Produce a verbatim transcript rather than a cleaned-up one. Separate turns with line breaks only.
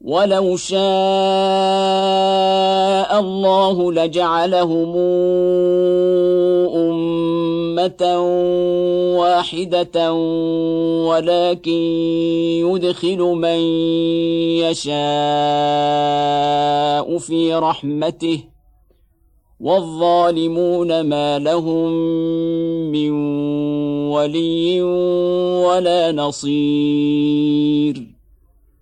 ولو شاء الله لجعلهم أمة واحدة ولكن يدخل من يشاء في رحمته والظالمون ما لهم من ولي ولا نصير.